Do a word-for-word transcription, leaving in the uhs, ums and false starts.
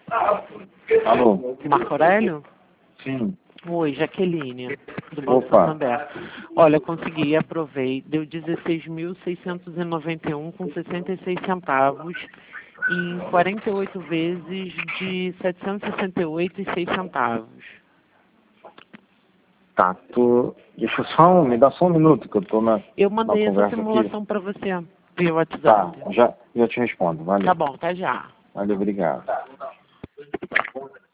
Alô? Marco Aurélio? Sim. Oi, Jaqueline, do Banco Opa. Santander. Olha, consegui, aprovei, deu dezesseis mil seiscentos e noventa e um com sessenta e seis centavos em quarenta e oito vezes de setecentos e sessenta e oito e seis centavos. Tá, tô... Deixa eu só um... Me dá só um minuto que eu tô na, Eu na mandei essa conversa simulação aqui. para você via Tá, WhatsApp. já, já te respondo. Valeu. Tá bom, até já. Valeu, obrigado.